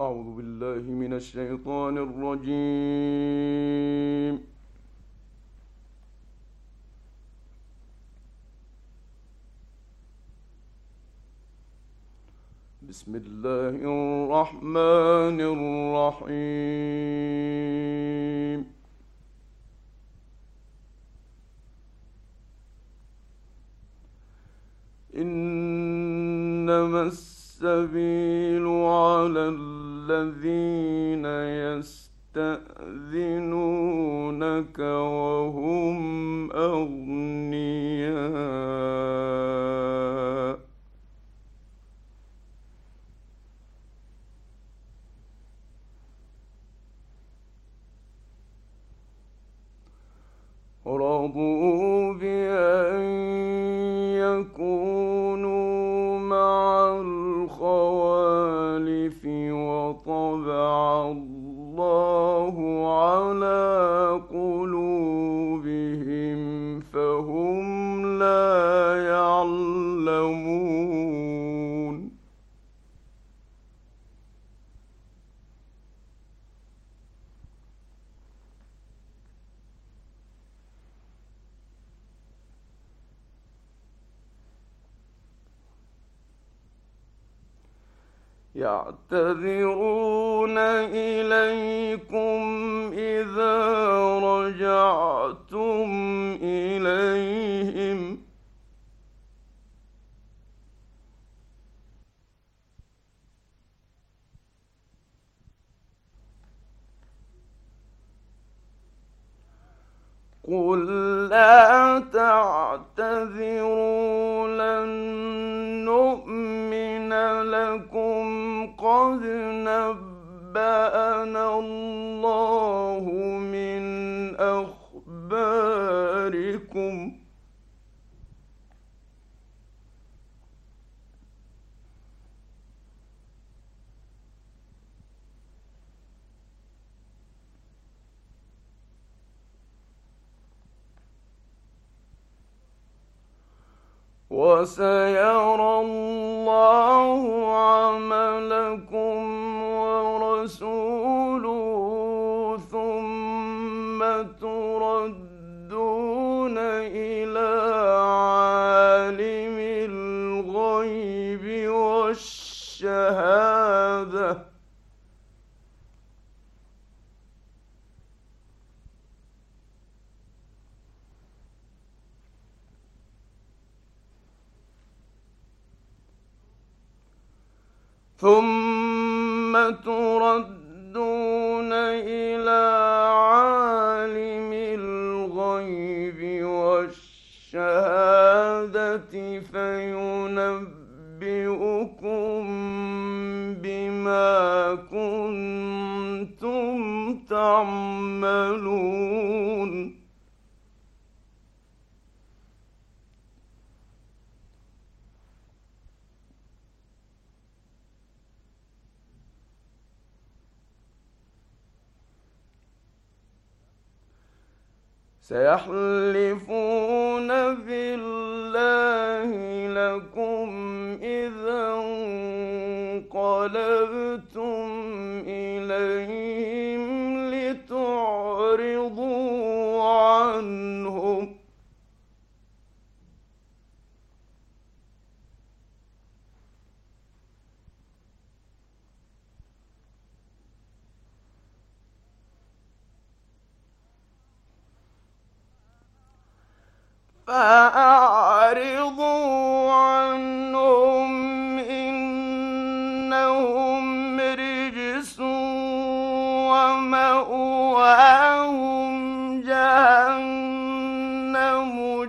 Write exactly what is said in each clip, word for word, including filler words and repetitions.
أعوذ بالله من الشيطان الرجيم. بسم الله الرحمن الرحيم. إنما السبيل على الذين يستأذنونك وهم أغنياء رضوا بأن يكونوا مع الخوالف وطبع الله على قلوبهم فهم لا يعلمون. يعتذرون إليكم إذا رجعتم إليهم قل لا تعتذروا لن نؤمن لكم قد نبأنا الله من أخباركم وسيرى الله عملكم ورسوله ثم تردون إلى عالم الغيب والشهادة ثم تردون إلى عالم الغيب والشهادة فينبئكم بما كنتم تعملون. سيحلفون بالله لكم إذا انقلبتم إليهم لتعرضوا عنهم فأعرضوا عنهم إنهم رجس ومأواهم جهنم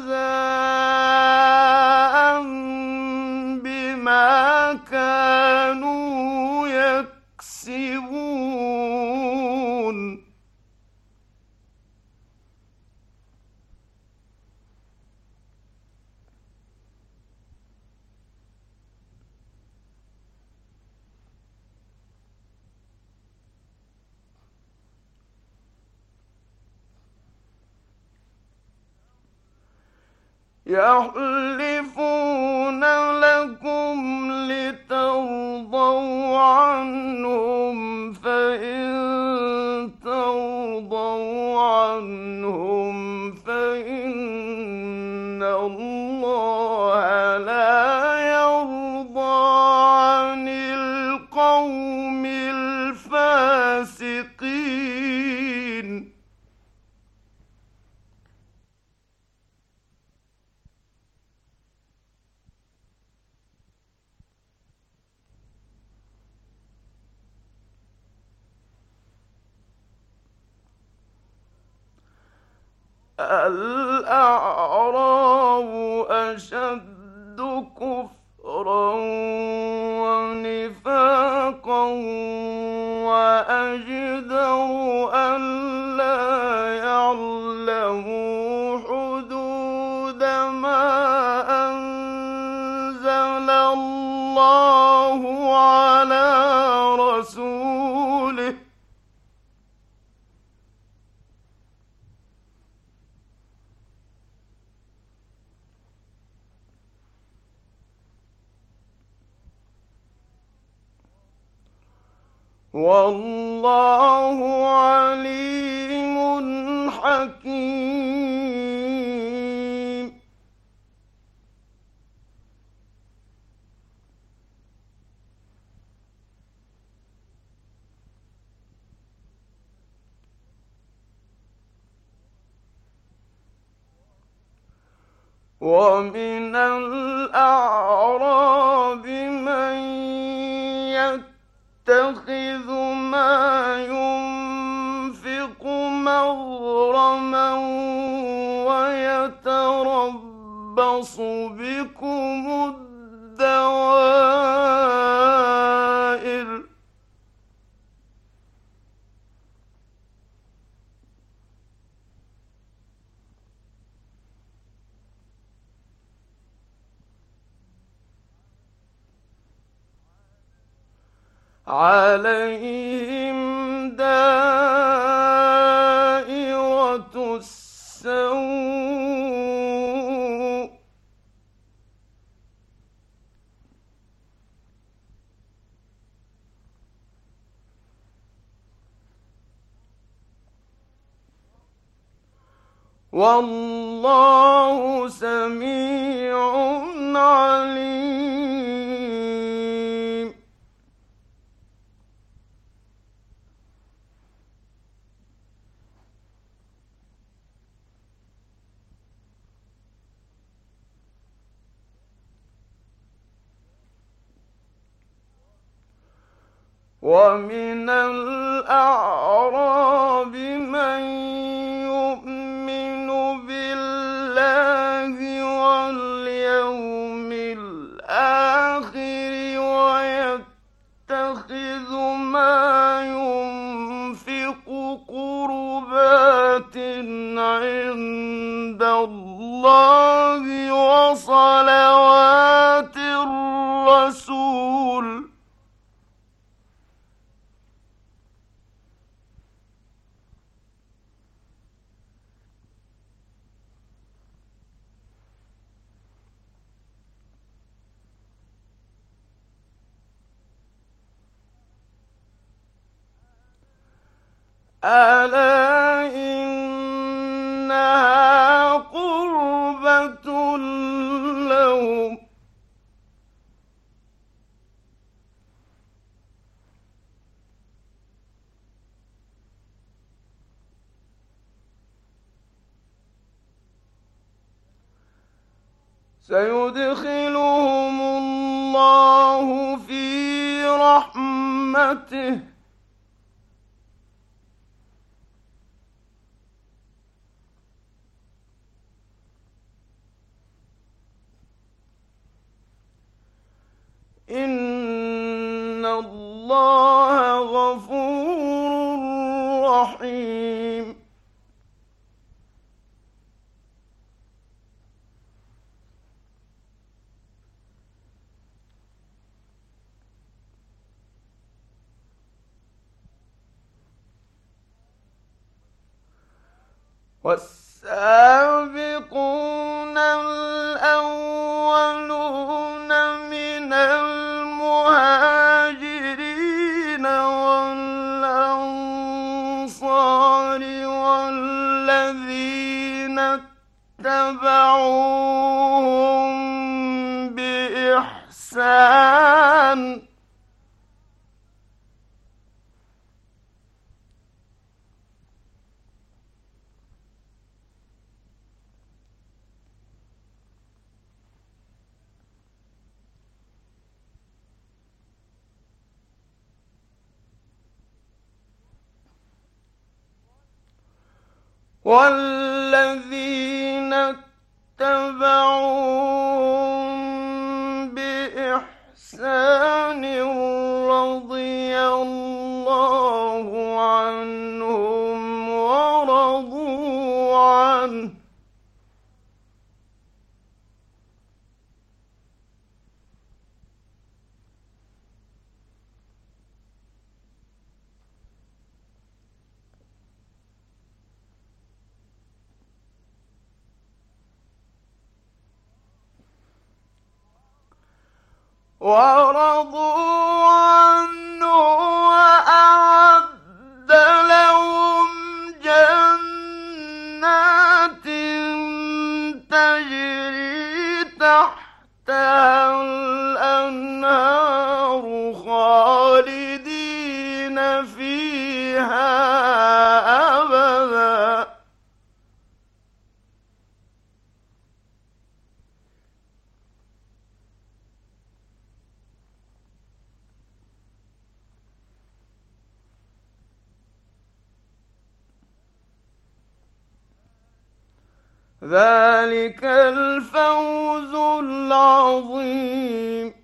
جزاء بما كانوا يكسبون. يحلفون لكم لترضوا عنهم القوم الفاسقين. الأعراب أشد كفرا ونفاقا وأجدر ألا يعلموا حدود ما أنزل الله على رسوله. والله عليم حكيم. ومن الأعراب من يتخذ ما ينفق مغرما ويتربص بكم الدوائر. عليهم دائرة السوء. والله سميع عليم. ومن الأعراب من يؤمن بالله واليوم الآخر ويتخذ ما ينفق قربات عند الله وصلوات الرسول. ألا إنها قربة لهم. سيدخلهم الله في رحمته إن الله غفور رحيم. والسابقون الأولون من المهاجرين والأنصار والذين اتبعوهم بإحسان والذين اتبعوهم بإحسان رضي الله عنهم ورضوا عنه ورضوا عنه وأعد لهم جنات تجري تحتها الأنهار خالدين فيها أبدا ذلك الفوز العظيم.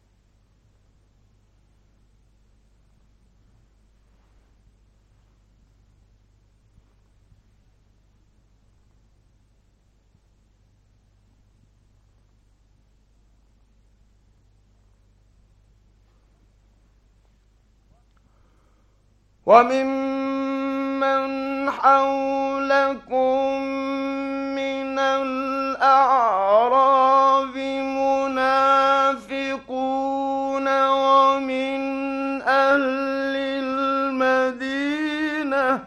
وممن حولكم من الأعراب منافقون ومن أهل المدينة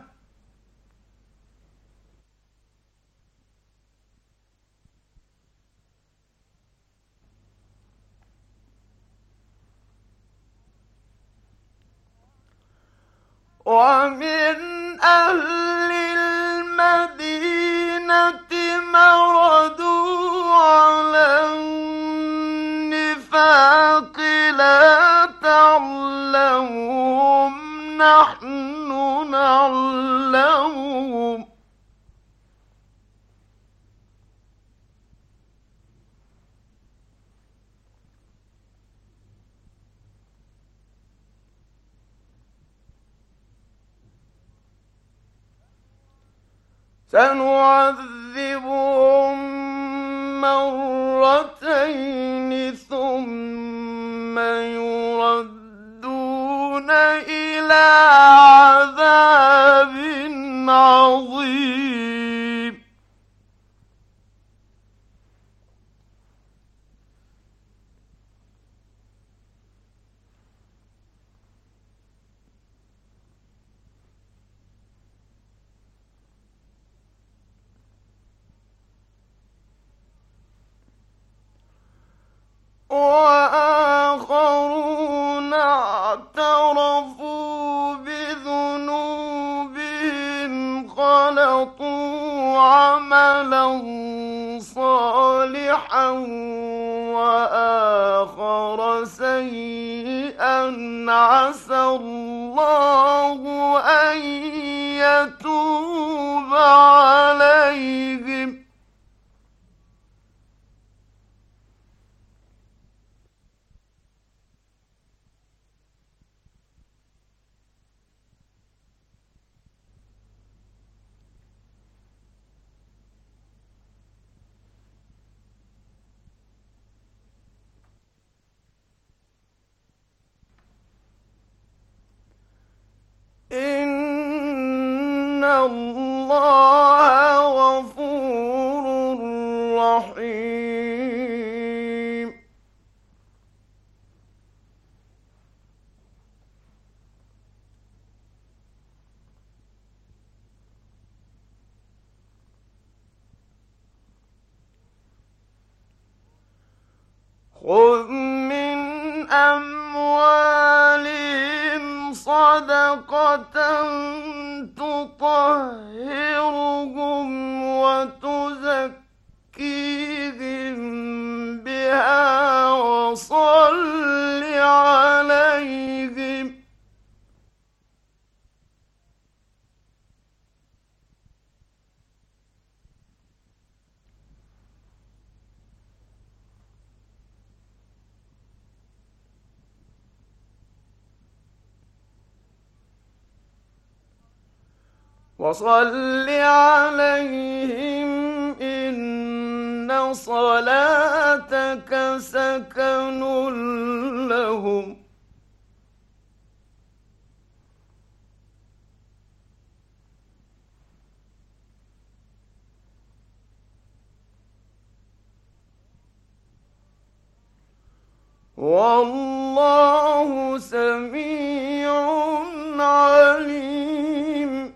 ومن أهل المدينة مردوا على النفاق لا تعلمهم نحن نعلمهم سنعذبهم مرتين ثم يردون إلى عذاب عظيم. وآخرون اعترفوا بذنوبهم خلطوا عملا صالحا وآخر سيئا عسى الله أن يتوب عليهم إن الله غفور رحيم. خذ من أموالهم صدقة تطهرهم وتزكيهم بها وصل عليهم وصل عليهم إن صلاتك سكن لهم. والله سميع عليم.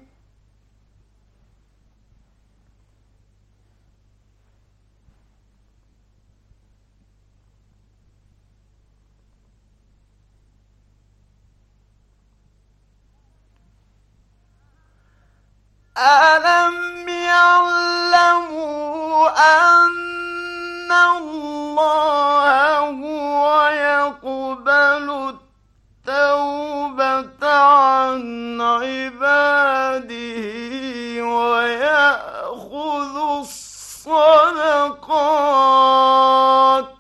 ألم يعلموا أن الله هو يقبل التوبة عن عباده ويأخذ الصدقات؟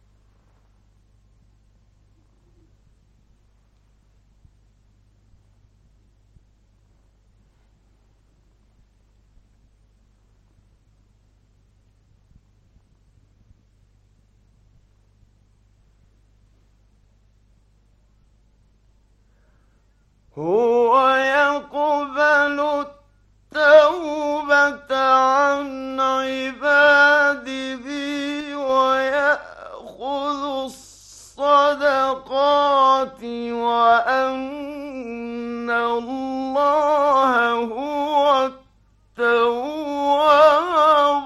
هو يقبل التوبة عن عباده ويأخذ الصدقات وأن الله هو التواب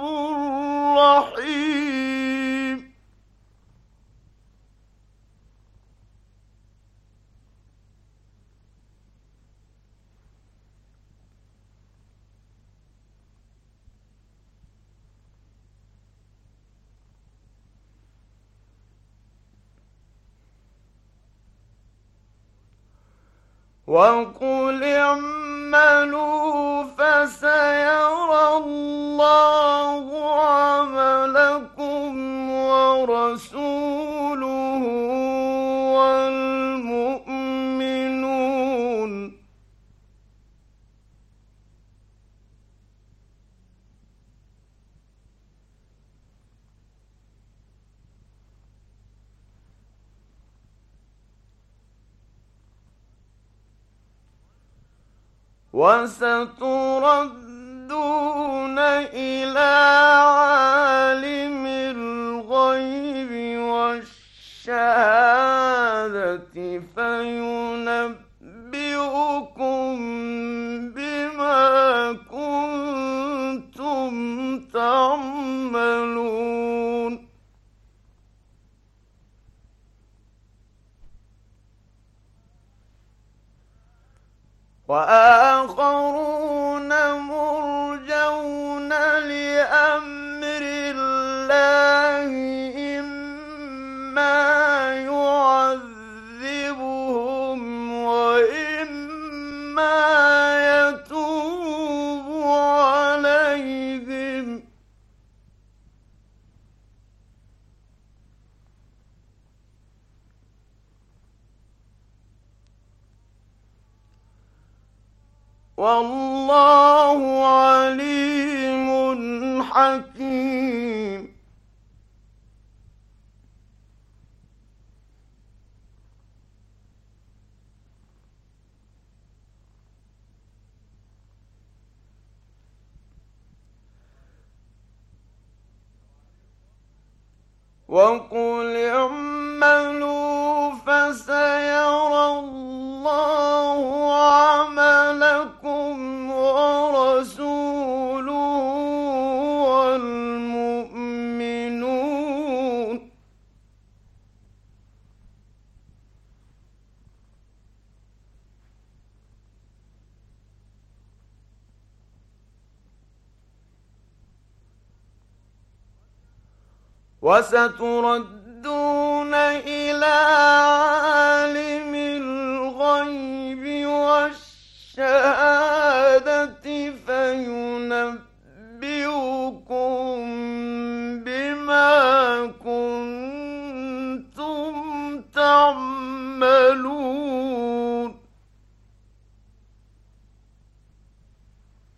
الرحيم. وقل اعملوا فسيرى الله عملكم ورسوله والمؤمنون. وستردون إلى عالم الغيب والشهادة فينبئكم بما كنتم تعملون. وآخرون مرجون لأمر الله إما يعذبهم وإما يتوب عليهم. والله عليم حكيم. وقل اعملوا فسيرى الله عملكم ورسوله والمؤمنون. وستردون إلى عالم الغيب والشهادة فينبئكم بما كنتم تعملون.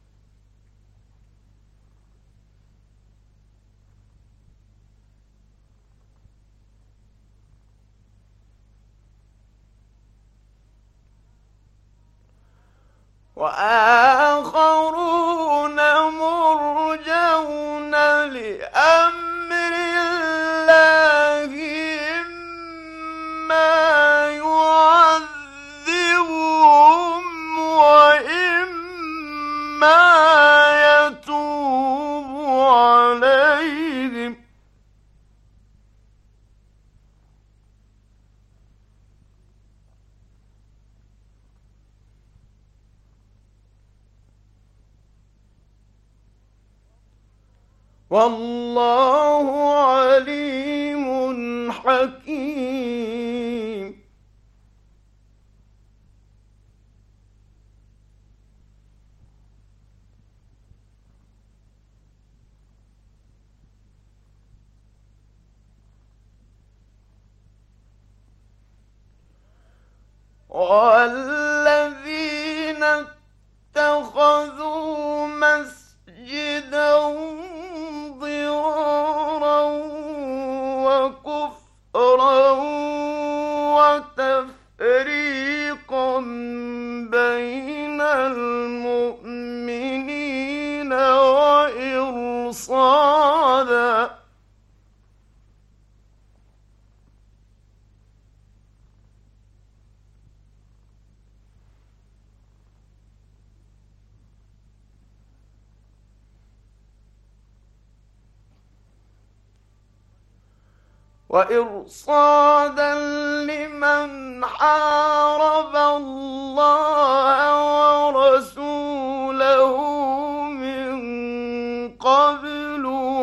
وآخرون مرجون لأمر الله إما يعذبهم وإما يتوب عليهم. والله عليم حكيم. والذين اتخذوا مسجدا ضرارا وكفرا وتفريقا بين المؤمنين وإرصادا وإرصادا لمن حارب الله ورسوله من قبل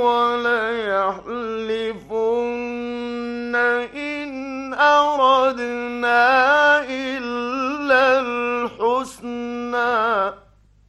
وليحلفن إن أردنا إلا الحسنى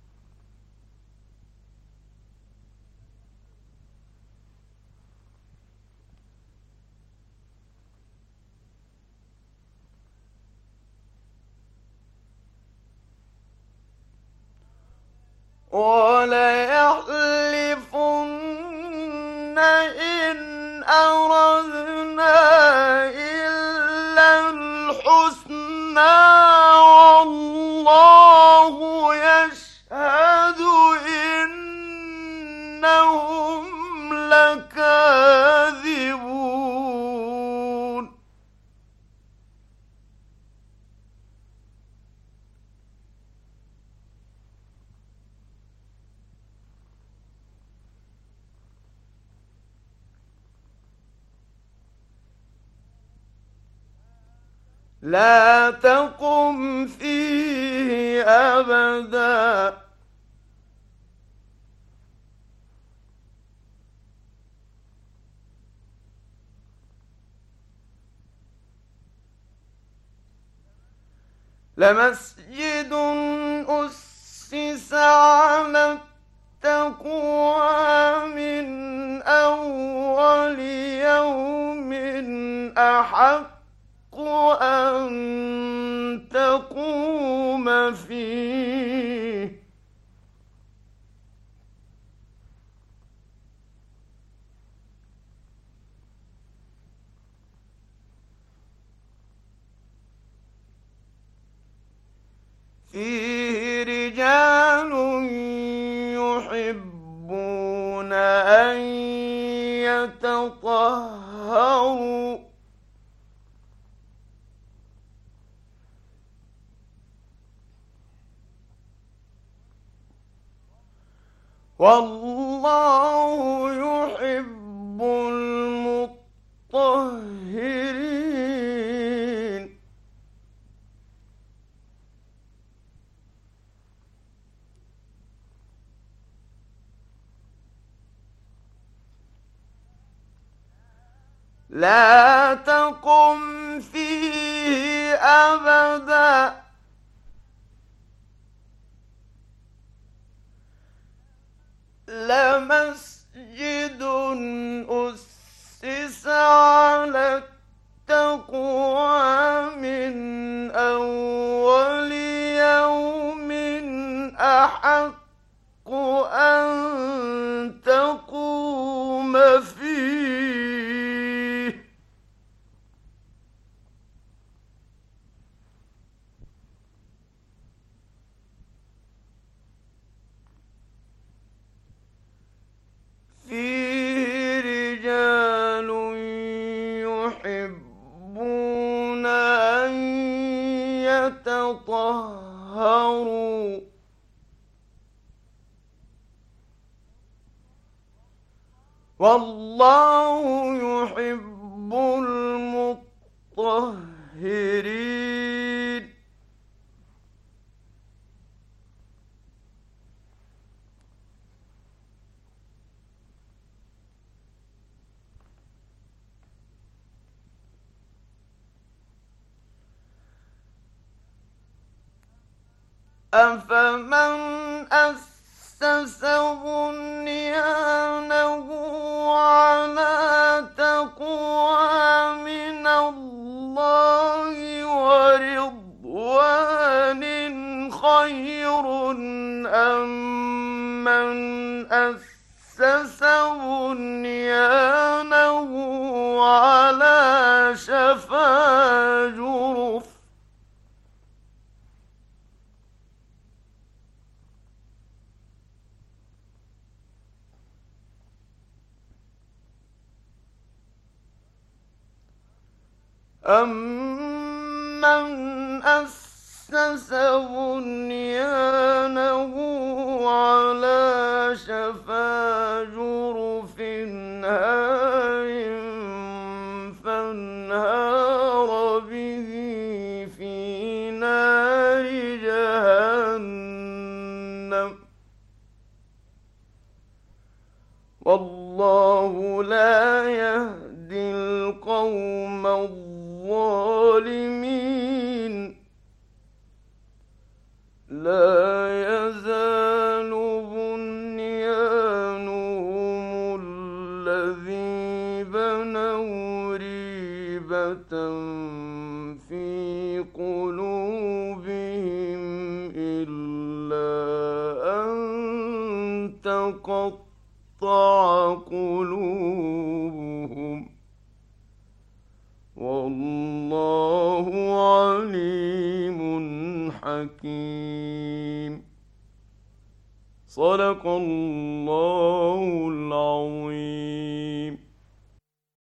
وليحلفن إن أردنا إلا الحسنى والله يشهد إنهم لكاذبون. لا تقم فيه أبدا لمسجد أسس على التقوى من أول يوم أحق أن تقوم فيه فيه رجال يحبون أن يتطهروا والله يحب المطهرين. لا تقم فيه أبدا لمسجد أسس على التقوى من أول يوم أحق أن تقوم فيه تطهروا والله يحب المطهرين أفمن أسس بنيانه على تقوى من الله ورضوان خير أم من أسس بنيانه على شفا جرف أَمَّنْ أَسَّسَ بُنْيَانَهُ عَلَى شَفَا جُرُفٍ هَارٍ فَانْهَارَ بِهِ فِي نَارِ جَهَنَّمَ وَاللَّهُ لَا يَهْدِي الْقَوْمَ الظالمين لا يزال بنيانهم الذي بنوا ريبة في قلوبهم إلا أن تقطع قلوبهم والله عليم حكيم صدق الله العظيم.